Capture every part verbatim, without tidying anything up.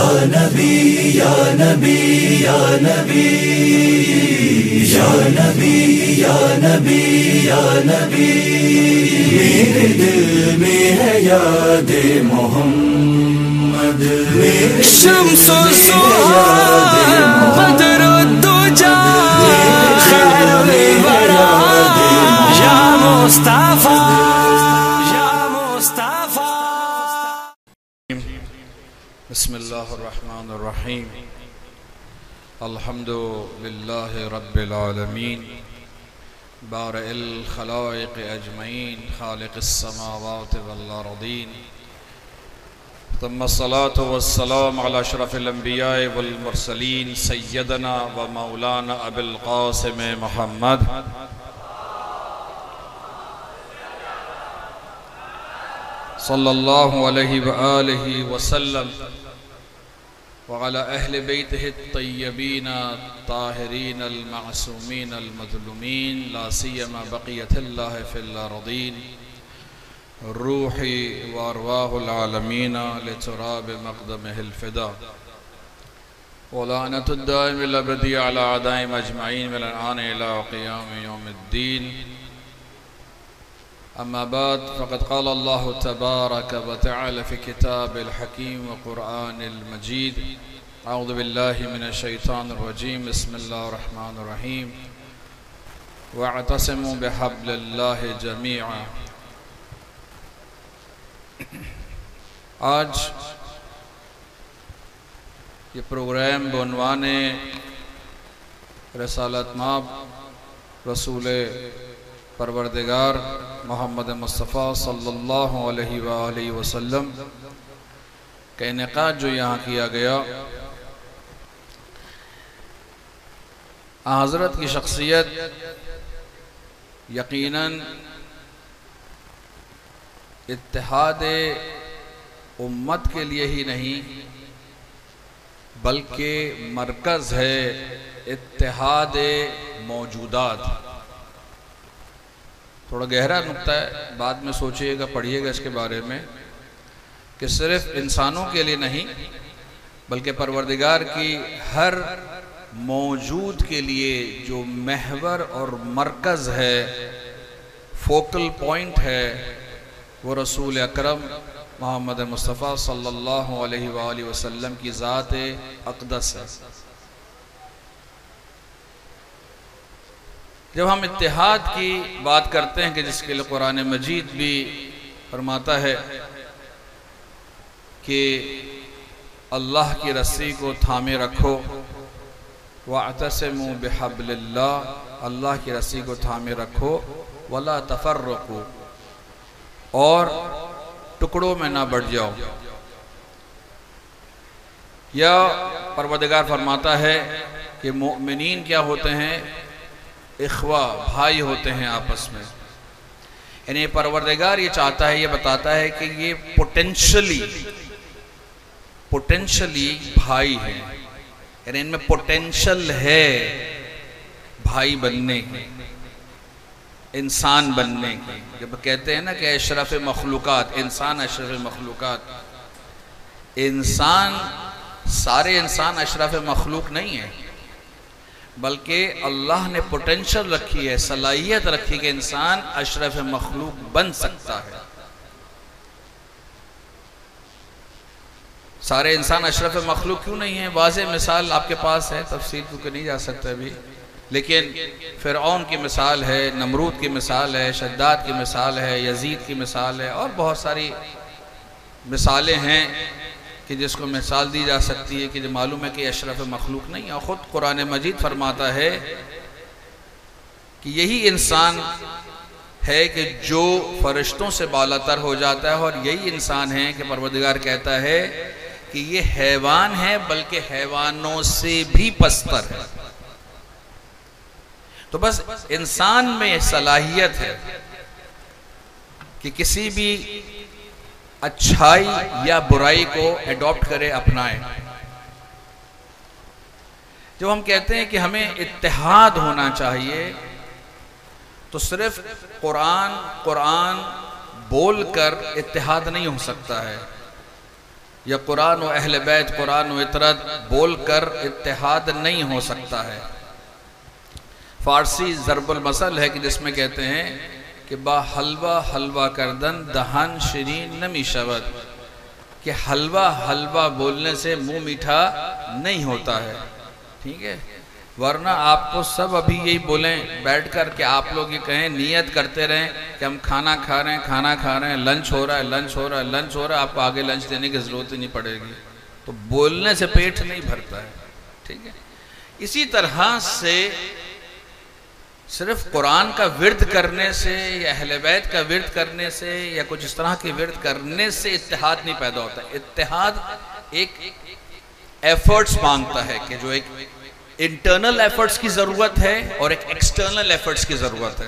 یا نبی یا نبی یا نبی یا نبی یا نبی یا نبی میرے دل میں ہے یاد محمد شمس الضحیٰ بدر الدجا خیر الورى یا مصطفیٰ یا مصطفیٰ. بسم اللہ الرحمن الرحیم. الحمد للہ رب العالمین بارئ الخلائق اجمعین خالق السماوات والارضین ثم الصلاة والسلام على اشرف الانبیاء والمرسلین سیدنا و مولانا ابی القاسم محمد صلی اللہ علیہ وآلہ وسلم وعلى اہل بیتہ الطیبین الطاہرین المعصومین المظلومین لا سیما بقیت اللہ فی الارضین روحی وارواح العالمین لتراب مقدمہ الفدا ولعنت الدائم الابدی علی اعدائم اجمعین من الآن الى قیام یوم الدین. اما بعد فقد قال الله تبارك وتعالى في كتاب الحكيم وقرآن المجيد اعوذ بالله من الشيطان الرجيم بسم الله الرحمن الرحيم واعتصموا بحبل الله جميعا. آج یہ پروگرام بعنوان رسالت مآب رسول پروردگار محمد مصطفیٰ صلی اللہ علیہ وآلہ وسلم کا انعقاد جو یہاں کیا گیا، حضرت کی شخصیت یقیناً اتحاد امت کے لیے ہی نہیں بلکہ مرکز ہے اتحاد موجودات. تھوڑا گہرا نکتہ ہے، بعد میں سوچئے گا پڑھیے گا اس کے بارے میں کہ صرف انسانوں کے لیے نہیں بلکہ پروردگار کی ہر موجود کے لیے جو محور اور مرکز ہے، فوکل پوائنٹ ہے، وہ رسول اکرم محمد مصطفیٰ صلی اللہ علیہ وآلہ وسلم کی ذات اقدس ہے. جب ہم اتحاد کی بات کرتے ہیں کہ جس کے لئے قرآن مجید بھی فرماتا ہے کہ اللہ کی رسی کو تھامے رکھو وَاعْتَصِمُوا بِحَبْلِ اللَّهِ، اللہ کی رسی کو تھامے رکھو وَلَا تَفَرَّقُوا، اور ٹکڑوں میں نہ بٹ جاؤ. یا پروردگار فرماتا ہے کہ مؤمنین کیا ہوتے ہیں؟ اخوہ، بھائی ہوتے ہیں آپس میں. یعنی پروردگار یہ چاہتا ہے، یہ بتاتا ہے کہ یہ پوٹینشلی پوٹینشلی بھائی ہیں، یعنی ان میں پوٹینشل ہے بھائی بننے کی، انسان بننے کی. جب کہتے ہیں نا کہ اشرف مخلوقات، انسان اشرف مخلوقات، انسان سارے انسان اشرف مخلوق نہیں ہیں بلکہ اللہ نے پوٹینشل رکھی ہے، صلاحیت رکھی کہ انسان اشرف مخلوق بن سکتا ہے. سارے انسان اشرف مخلوق کیوں نہیں ہیں؟ واضح مثال آپ کے پاس ہے، تفصیل کیونکہ نہیں جا سکتا ابھی، لیکن فرعون کی مثال ہے، نمرود کی مثال ہے، شداد کی مثال ہے، یزید کی مثال ہے، اور بہت ساری مثالیں ہیں کہ جس کو مثال دی جا سکتی ہے کہ جو معلوم ہے کہ اشرف مخلوق نہیں ہے. اور خود قرآن مجید فرماتا ہے کہ یہی انسان ہے کہ جو فرشتوں سے بالا تر ہو جاتا ہے، اور یہی انسان ہے کہ پروردگار کہتا ہے کہ یہ حیوان ہے بلکہ حیوانوں سے بھی پستر ہے. تو بس انسان میں صلاحیت ہے کہ کسی بھی اچھائی یا برائی کو ایڈاپٹ کرے، اپنائے. جب ہم کہتے ہیں کہ ہمیں اتحاد ہونا چاہیے تو صرف قرآن قرآن بول کر اتحاد نہیں ہو سکتا ہے. یا قرآن و اہل بیت، قرآن و اطرت بول کر اتحاد نہیں ہو سکتا ہے۔ فارسی ضرب المثل ہے کہ جس میں کہتے ہیں کہ با حلوہ حلوہ کردن دہن شیرین نمی شود، کہ حلوہ حلوہ بولنے سے منہ میٹھا نہیں ہوتا ہے، ٹھیک ہے؟ ورنہ آپ کو سب ابھی یہی بولیں بیٹھ کر کہ آپ لوگ یہ کہیں، نیت کرتے رہیں کہ ہم کھانا کھا رہے ہیں کھانا کھا رہے ہیں لنچ ہو رہا ہے لنچ ہو رہا ہے لنچ ہو رہا ہے آپ کو آگے لنچ دینے کی ضرورت ہی نہیں پڑے گی، تو بولنے سے پیٹ نہیں بھرتا ہے، ٹھیک ہے؟ اسی طرح سے صرف قرآن کا ورد کرنے سے یا اہل بیت کا ورد کرنے سے یا کچھ اس طرح کے ورد کرنے سے اتحاد نہیں پیدا ہوتا۔ اتحاد ایک ایفرٹس مانگتا ہے کہ جو ایک انٹرنل ایفرٹس کی ضرورت ہے اور ایک ایکسٹرنل ایفرٹس کی ضرورت ہے۔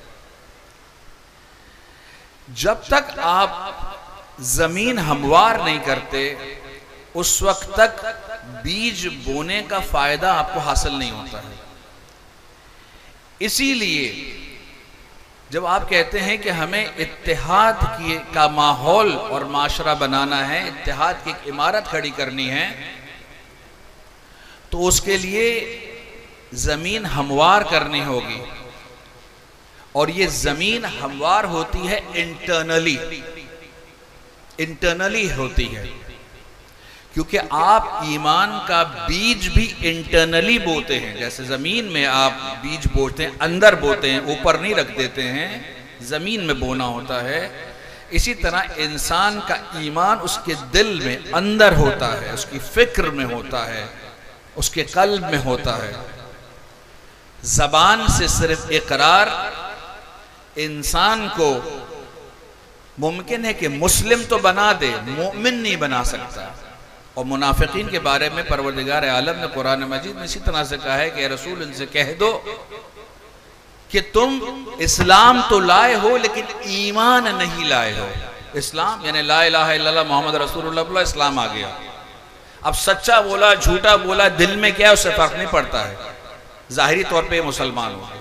جب تک آپ زمین ہموار نہیں کرتے اس وقت تک بیج بونے کا فائدہ آپ کو حاصل نہیں ہوتا ہے۔ اسی لیے جب آپ کہتے ہیں کہ ہمیں اتحاد کی کا ماحول اور معاشرہ بنانا ہے، اتحاد کی ایک عمارت کھڑی کرنی ہے، تو اس کے لیے زمین ہموار کرنی ہوگی، اور یہ زمین ہموار ہوتی ہے انٹرنلی انٹرنلی ہوتی ہے، کیونکہ آپ ایمان کا بیج بھی انٹرنلی بوتے ہیں۔ جیسے زمین میں آپ بیج بوتے ہیں، اندر بوتے ہیں، اوپر نہیں رکھ دیتے ہیں، زمین میں بونا ہوتا ہے، اسی طرح انسان کا ایمان اس کے دل میں اندر ہوتا ہے، اس کی فکر میں ہوتا ہے، اس کے قلب میں ہوتا ہے۔ زبان سے صرف اقرار انسان کو ممکن ہے کہ مسلم تو بنا دے، مومن نہیں بنا سکتا۔ اور منافقین کے بارے میں پروردگار عالم نے قرآن مجید میں اسی طرح سے کہا ہے کہ اے رسول ان سے کہہ دو کہ تم اسلام تو لائے ہو لیکن ایمان نہیں لائے ہو۔ اسلام یعنی لا الہ الا اللہ محمد رسول اللہ بولا، اسلام آ گیا۔ اب سچا بولا جھوٹا بولا دل میں کیا ہے اس سے فرق نہیں پڑتا ہے، ظاہری طور پہ مسلمان ہو گئے۔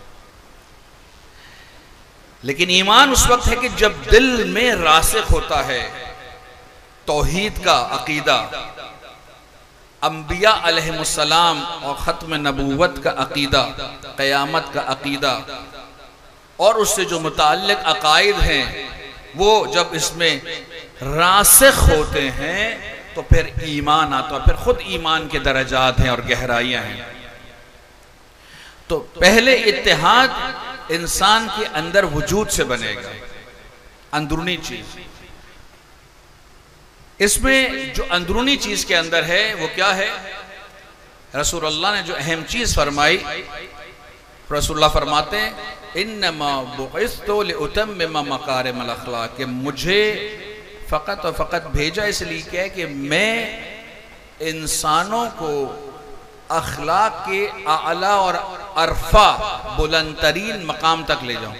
لیکن ایمان اس وقت ہے کہ جب دل میں راسخ ہوتا ہے توحید کا عقیدہ، انبیاء علیہ السلام اور ختم نبوت کا عقیدہ، قیامت کا عقیدہ، اور اس سے جو متعلق عقائد ہیں وہ جب اس میں راسخ ہوتے ہیں تو پھر ایمان آتا ہے، پھر خود ایمان کے درجات ہیں اور گہرائیاں ہیں۔ تو پہلے اتحاد انسان کے اندر وجود سے بنے گا، اندرونی چیز۔ اس میں جو اندرونی چیز کے اندر ہے وہ کیا ہے؟ رسول اللہ نے جو اہم چیز فرمائی، رسول اللہ فرماتے ہیں انما بعثت لاتمم مکارم الاخلاق، کہ مجھے فقط اور فقط بھیجا اس لیے کیا ہے کہ میں انسانوں کو اخلاق کے اعلیٰ اور عرفہ بلند ترین مقام تک لے جاؤں۔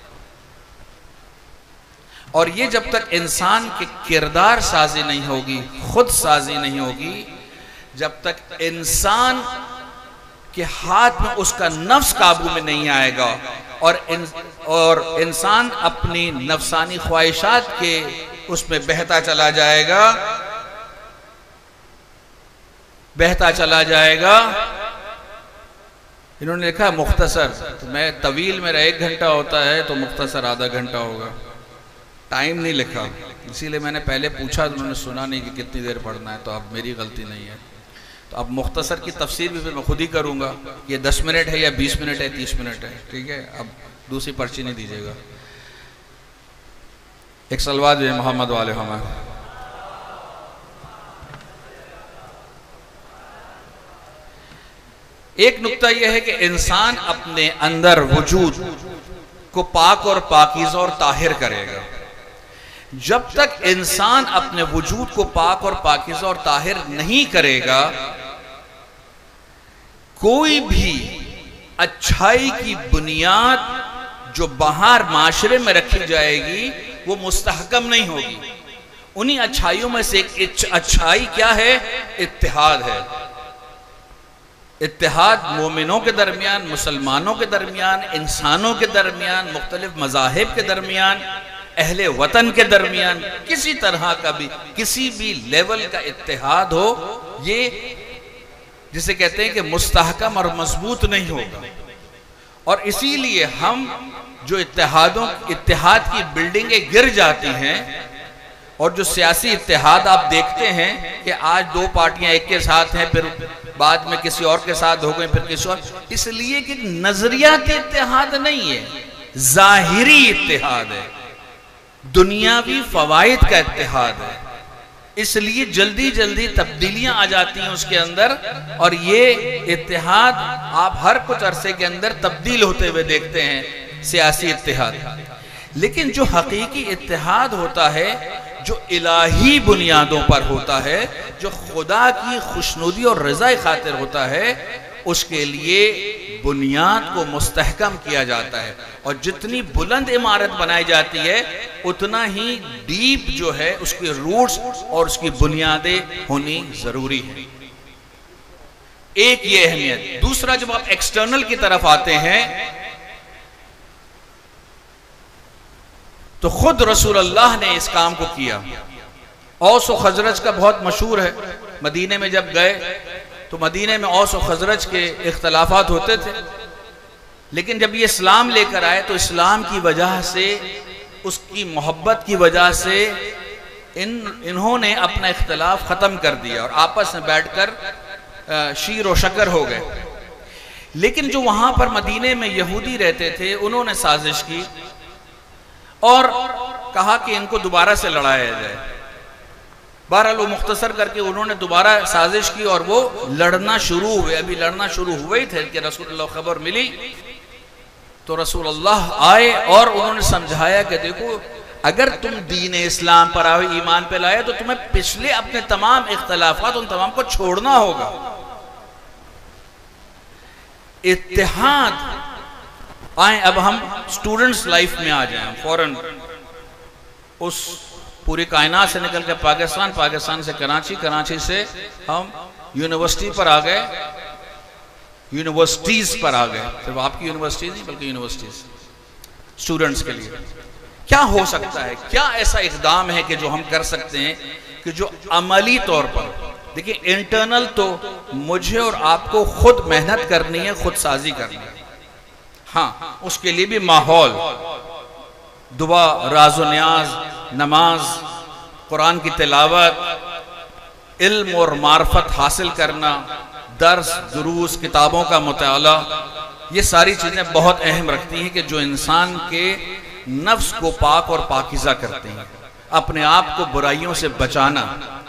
اور یہ جب تک انسان کے کردار سازی نہیں ہوگی، خود سازی نہیں ہوگی، جب تک انسان کے ہاتھ میں اس کا نفس قابو میں نہیں آئے گا اور اور انسان اپنی نفسانی خواہشات کے اس میں بہتا چلا جائے گا بہتا چلا جائے گا انہوں نے لکھا مختصر، تو میں طویل میرا ایک گھنٹہ ہوتا ہے تو مختصر آدھا گھنٹہ ہوگا، ٹائم نہیں لکھا، اسی لئے میں نے پہلے پوچھا انہوں نے سنا نہیں کہ کتنی دیر پڑھنا ہے، تو اب میری غلطی نہیں ہے۔ تو اب مختصر کی تفسیر بھی پھر میں خود ہی کروں گا، یہ دس منٹ ہے یا بیس منٹ ہے تیس منٹ ہے، ٹھیک ہے؟ اب دوسری پرچی نہیں دیجیے گا۔ ایک صلوات جو محمد والے ہمارے ایک نکتہ یہ ہے کہ انسان اپنے اندر وجود کو پاک اور پاکیزہ اور طاہر کرے گا۔ جب تک انسان اپنے وجود کو پاک اور پاکیزہ اور طاہر نہیں کرے گا، کوئی بھی اچھائی کی بنیاد جو باہر معاشرے میں رکھی جائے گی وہ مستحکم نہیں ہوگی۔ انہی اچھائیوں میں سے ایک اچھائی کیا ہے؟ اتحاد ہے۔ اتحاد مومنوں کے درمیان، مسلمانوں کے درمیان، انسانوں کے درمیان، مختلف مذاہب کے درمیان، اہل وطن کے درمیان کسی طرح کا بھی کسی بھی لیول کا اتحاد ہو، یہ جسے کہتے ہیں کہ مستحکم اور مضبوط نہیں ہوگا۔ اور اسی لیے ہم جو اتحادوں اتحاد کی بلڈنگیں گر جاتی ہیں، اور جو سیاسی اتحاد آپ دیکھتے ہیں کہ آج دو پارٹیاں ایک کے ساتھ ہیں، پھر بعد میں کسی اور کے ساتھ ہو گئے، پھر کسی اور، اس لیے کہ نظریاتی اتحاد نہیں ہے، ظاہری اتحاد ہے، دنیاوی فوائد کا اتحاد ہے۔ اس لیے جلدی جلدی تبدیلیاں آ جاتی ہیں اس کے اندر، اور یہ اتحاد آپ ہر کچھ عرصے کے اندر تبدیل ہوتے ہوئے دیکھتے ہیں، سیاسی اتحاد۔ لیکن جو حقیقی اتحاد ہوتا ہے، جو الہی بنیادوں پر ہوتا ہے، جو خدا کی خوشنودی اور رضا خاطر ہوتا ہے، اس کے لیے بنیاد کو مستحکم کیا جاتا ہے، اور جتنی بلند عمارت بنائی جاتی ہے اتنا ہی ڈیپ جو ہے اس کی روٹس اور اس کی بنیادیں ہونی ضروری ہے۔ ایک یہ اہمیت۔ دوسرا، جب آپ ایکسٹرنل کی طرف آتے ہیں تو خود رسول اللہ نے اس کام کو کیا۔ اوس و خزرج کا بہت مشہور ہے، مدینے میں جب گئے تو مدینے میں اوس و خزرج کے اختلافات ہوتے تھے، لیکن جب یہ اسلام لے کر آئے تو اسلام کی وجہ سے، اس کی محبت کی وجہ سے ان انہوں نے اپنا اختلاف ختم کر دیا اور آپس میں بیٹھ کر شیر و شکر ہو گئے۔ لیکن جو وہاں پر مدینے میں یہودی رہتے تھے، انہوں نے سازش کی اور کہا کہ ان کو دوبارہ سے لڑایا جائے۔ بہرحال وہ مختصر کر کے انہوں نے دوبارہ سازش کی اور وہ لڑنا شروع ہوئے۔ ابھی لڑنا شروع ہوئے ہی تھے کہ رسول اللہ خبر ملی تو رسول اللہ آئے اور انہوں نے سمجھایا کہ دیکھو، اگر تم دین اسلام پر آئے، ایمان پہ لائے، تو تمہیں پچھلے اپنے تمام اختلافات ان تمام کو چھوڑنا ہوگا۔ اتحاد۔ آئیں اب ہم سٹوڈنٹس لائف میں آ جائیں، فوراً اس پوری کائنات سے نکل کے پاکستان، پاکستان سے کراچی، کراچی سے ہم یونیورسٹی پر آ گئے، یونیورسٹیز پر آ گئے، صرف آپ کی یونیورسٹیز نہیں بلکہ یونیورسٹیز سٹوڈنٹس کے لیے۔ کیا ہو سکتا ہے؟ کیا ایسا اقدام ہے کہ جو ہم کر سکتے ہیں کہ جو عملی طور پر، دیکھیں انٹرنل تو مجھے اور آپ کو خود محنت کرنی ہے، خود سازی کرنی ہے، ہاں اس کے لیے بھی ماحول، دعا، راز و نیاز، نماز، قرآن کی تلاوت، علم اور معرفت حاصل کرنا، درس، دروس، کتابوں کا مطالعہ، یہ ساری چیزیں بہت اہم رکھتی ہیں کہ جو انسان کے نفس کو پاک اور پاکیزہ کرتے ہیں، اپنے آپ کو برائیوں سے بچانا۔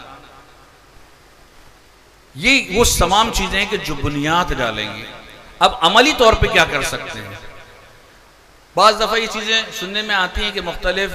یہ وہ تمام چیزیں ہیں کہ جو بنیاد ڈالیں گے۔ اب عملی طور پہ کیا کر سکتے ہیں؟ بعض دفعہ یہ چیزیں سننے میں آتی ہیں کہ مختلف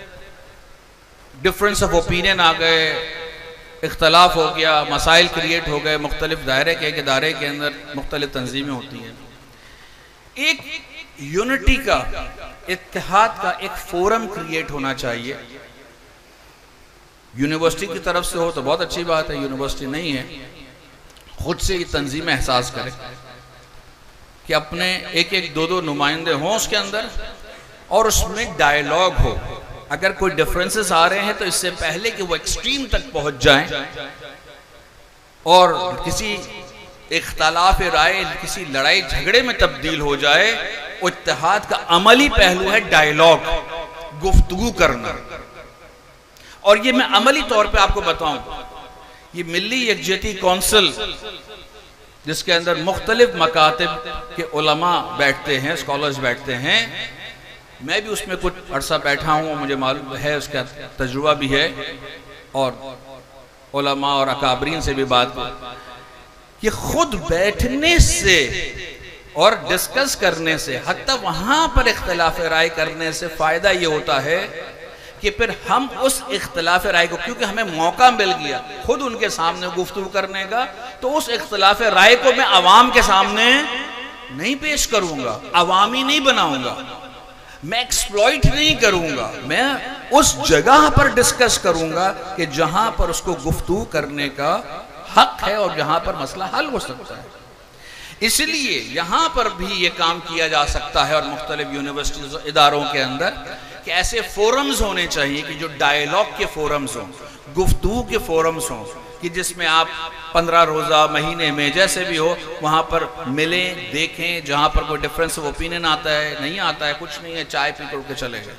ڈیفرنس آف اوپینین آ گئے، اختلاف ہو گیا، مسائل کریٹ ہو گئے، مختلف دائرے کے ایک دائرے کے اندر مختلف تنظیمیں ہوتی ہیں۔ ایک یونٹی کا، اتحاد کا ایک فورم کریٹ ہونا چاہیے۔ یونیورسٹی کی طرف سے ہو تو بہت اچھی بات ہے، یونیورسٹی نہیں ہے، خود سے یہ تنظیم احساس کرے کہ اپنے ایک ایک دو دو نمائندے ہوں اس کے اندر، اور اس میں ڈائیلاگ ہو۔ اگر کوئی ڈیفرنسز آ رہے ہیں تو اس سے پہلے کہ وہ ایکسٹریم تک پہنچ جائیں اور کسی اختلاف رائے، کسی لڑائی جھگڑے میں تبدیل ہو جائے، اتحاد کا عملی پہلو ہے ڈائیلاگ، گفتگو کرنا۔ اور یہ میں عملی طور پہ آپ کو بتاؤں، یہ ملی یکجہتی کونسل جس کے اندر مختلف مکاتب کے علماء بیٹھتے ہیں، اسکالرز بیٹھتے ہیں، میں بھی اس میں کچھ عرصہ بیٹھا ہوں، مجھے معلوم ہے، اس کا تجربہ بھی ہے، اور علماء اور اکابرین سے بھی بات کی کہ خود بیٹھنے سے اور ڈسکس کرنے سے، حتی وہاں پر اختلاف رائے کرنے سے فائدہ یہ ہوتا ہے کہ پھر ہم اس اختلاف رائے کو، کیونکہ ہمیں موقع مل گیا خود ان کے سامنے گفتگو کرنے کا، تو اس اختلاف رائے کو میں عوام کے سامنے نہیں پیش کروں گا، عوامی نہیں بناؤں گا، میں ایکسپلوئٹ نہیں کروں گا، میں اس جگہ پر ڈسکس کروں گا کہ جہاں پر اس کو گفتگو کرنے کا حق ہے اور جہاں پر مسئلہ حل ہو سکتا ہے۔ اس لیے یہاں پر بھی یہ کام کیا جا سکتا ہے اور مختلف یونیورسٹیز اداروں کے اندر کہ ایسے فورمز ہونے چاہیے کہ جو ڈائیلاگ کے فورمز ہوں، گفتگو کے فورمز ہوں، کہ جس میں آپ پندرہ روزہ مہینے میں جیسے بھی ہو وہاں پر ملیں، دیکھیں، جہاں پر کوئی ڈیفرنس آف اوپینین آتا ہے، نہیں آتا ہے، کچھ نہیں ہے، چائے پی کر کے چلے گئے.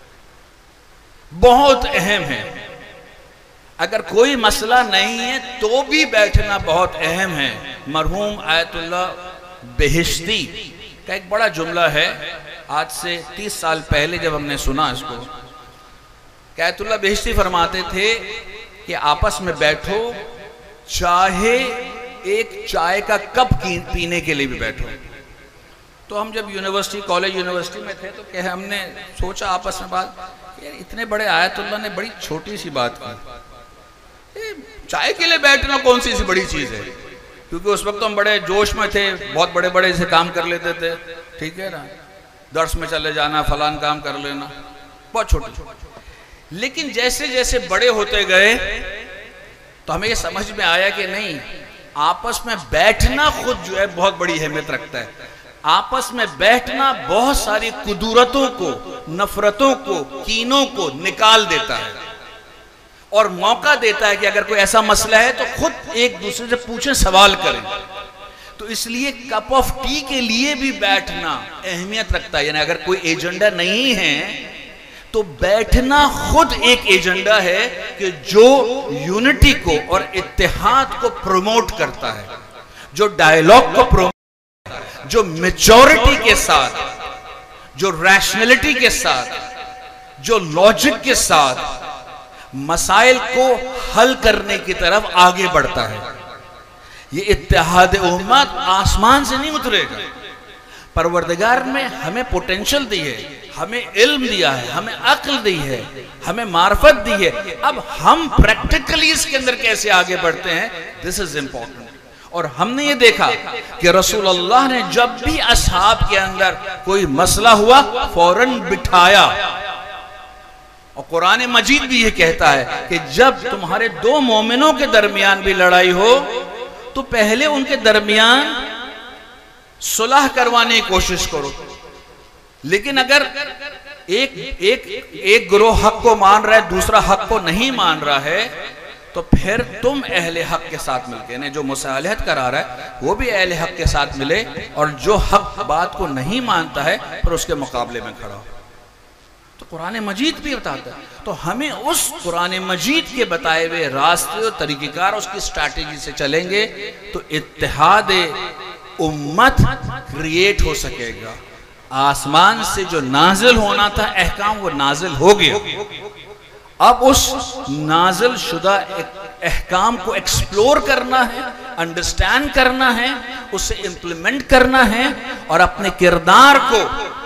بہت اہم ہے. اگر کوئی مسئلہ نہیں ہے تو بھی بیٹھنا بہت اہم ہے. مرحوم آیت اللہ بہشتی کا ایک بڑا جملہ ہے، آج سے تیس سال پہلے جب ہم نے سنا اس کو، کہ آیت اللہ بہشتی فرماتے تھے کہ آپس میں بیٹھو، چاہے ایک چائے کا کپ پینے کے لیے بھی بیٹھو. تو ہم جب یونیورسٹی کالج یونیورسٹی میں تھے تو کہ ہم نے سوچا آپس میں بات کہ اتنے بڑے آیت اللہ نے بڑی چھوٹی سی بات کی، چائے کے لیے بیٹھنا کون سی سی بڑی چیز ہے. کیونکہ اس وقت ہم بڑے جوش میں تھے، بہت بڑے بڑے سے کام کر لیتے تھے، ٹھیک ہے نا، درس میں چلے جانا، فلان کام کر لینا، بہت چھوٹی. لیکن جیسے جیسے بڑے ہوتے گئے تو ہمیں یہ سمجھ میں آیا کہ نہیں، آپس میں بیٹھنا خود جو ہے بہت بڑی اہمیت رکھتا ہے. آپس میں بیٹھنا بہت ساری قدورتوں کو، نفرتوں کو، کینوں کو نکال دیتا ہے اور موقع دیتا ہے کہ اگر کوئی ایسا مسئلہ ہے تو خود ایک دوسرے سے پوچھیں، سوال کریں. تو اس لیے کپ آف ٹی کے لیے بھی بیٹھنا اہمیت رکھتا ہے. یعنی اگر کوئی ایجنڈا نہیں ہے تو بیٹھنا خود ایک ایجنڈا ہے کہ جو یونٹی کو اور اتحاد کو پروموٹ کرتا ہے، جو ڈائیلاگ کو پروموٹ کرتا ہے، جو میچورٹی کے ساتھ، جو ریشنلٹی کے ساتھ، جو لاجک کے ساتھ مسائل کو حل کرنے کی طرف آگے بڑھتا ہے. یہ اتحاد امت آسمان سے نہیں اترے گا. پروردگار نے ہمیں پوٹینشل دی ہے، ہمیں علم دیا ہے، ہمیں عقل دی ہے، ہمیں معرفت دی ہے. اب ہم پریکٹیکلی اس کے اندر کیسے آگے بڑھتے ہیں، this is important. اور ہم نے یہ دیکھا کہ رسول اللہ نے جب بھی اصحاب کے اندر کوئی مسئلہ ہوا فوراً بٹھایا. اور قرآن مجید بھی یہ کہتا ہے کہ جب تمہارے دو مومنوں کے درمیان بھی لڑائی ہو تو پہلے ان کے درمیان صلح کروانے کی کوشش کرو. لیکن اگر ایک ایک ایک گروہ حق کو مان رہا ہے، دوسرا حق کو نہیں مان رہا ہے، تو پھر تم اہل حق کے ساتھ مل کے، یعنی جو مصالحت کرا رہا ہے وہ بھی اہل حق کے ساتھ ملے، اور جو حق بات کو نہیں مانتا ہے پھر اس کے مقابلے میں کھڑا ہو. تو قرآن مجید بھی بتاتا ہے. تو ہمیں اس قرآن مجید کے بتائے ہوئے راستے اور طریقہ کار، اس کی اسٹریٹجی سے چلیں گے تو اتحاد امت کریٹ ہو سکے گا. آسمان سے جو نازل ہونا تھا احکام، وہ نازل ہو گیا. اب اس نازل شدہ احکام کو ایکسپلور کرنا ہے، انڈرسٹینڈ کرنا ہے، اسے امپلیمنٹ کرنا ہے، اور اپنے کردار کو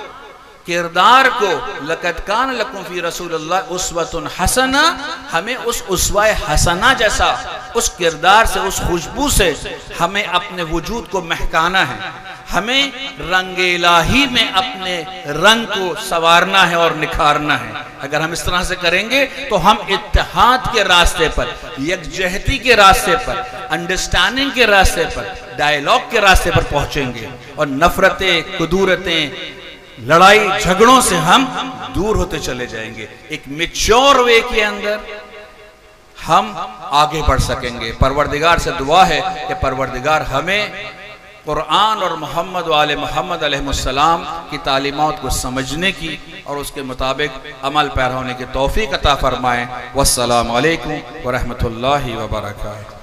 کردار کو لَقَدْ كَانَ لَكُمْ فِي رَسُولِ اللَّهِ أُسْوَةٌ حَسَنَةٌ، ہمیں اس اسوہ حسنہ جیسا، اس کردار سے، اس خوشبو سے ہمیں اپنے وجود کو مہکانا ہے. ہمیں رنگ الہی میں اپنے رنگ کو سوارنا ہے اور نکھارنا ہے. اگر ہم اس طرح سے کریں گے تو ہم اتحاد کے راستے پر، یکجہتی کے راستے پر، انڈرسٹینڈنگ کے راستے پر، ڈائیلاگ کے راستے پر پہنچیں گے، اور نفرتیں، قدورتیں، لڑائی جھگڑوں سے ہم دور ہوتے چلے جائیں گے. ایک میچور وے کے اندر ہم آگے بڑھ سکیں گے. پروردگار سے دعا ہے کہ پروردگار ہمیں قرآن اور محمد و آل محمد علیہ السلام کی تعلیمات کو سمجھنے کی اور اس کے مطابق عمل پیرا ہونے کی توفیق عطا فرمائیں. والسلام علیکم ورحمۃ اللہ وبرکاتہ.